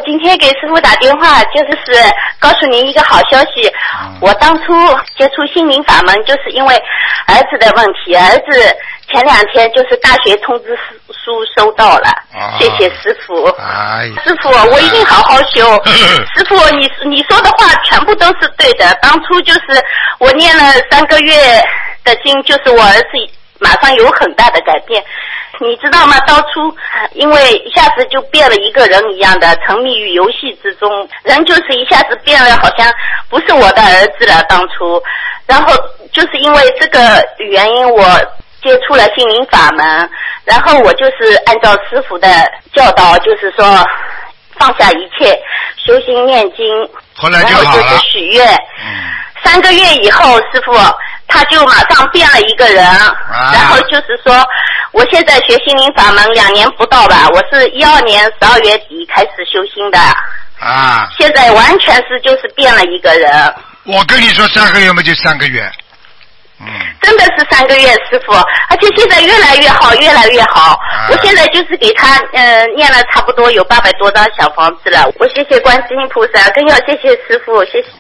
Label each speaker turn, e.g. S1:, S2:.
S1: 今天给师傅打电话，就是告诉您一个好消息。我当初接触心灵法门，就是因为儿子的问题。儿子前2天就是大学通知书收到了，谢谢师傅。师傅，我一定好好修。师傅，你说的话全部都是对的。当初就是我念了3个月的经，就是我儿子马上有很大的改变。你知道吗？当初因为一下子就变了一个人一样的，沉迷于游戏之中，人就是一下子变了，好像不是我的儿子了。当初，然后就是因为这个原因，我接触了心灵法门，然后我就是按照师父的教导，就是说放下一切，修心念经，
S2: 后来就好了，
S1: 然后就是许愿。3个月以后，师父他就马上变了一个人，然后就是说，我现在学心灵法门2年不到吧，我是12年12月底开始修心的，现在完全是就是变了一个人。
S2: 我跟你说3个月嘛，就3个月。
S1: 真的是3个月，师傅，而且现在越来越好，越来越好。我现在就是给他念了差不多有800多张小房子了。我谢谢观世音菩萨，更要谢谢师傅，谢谢。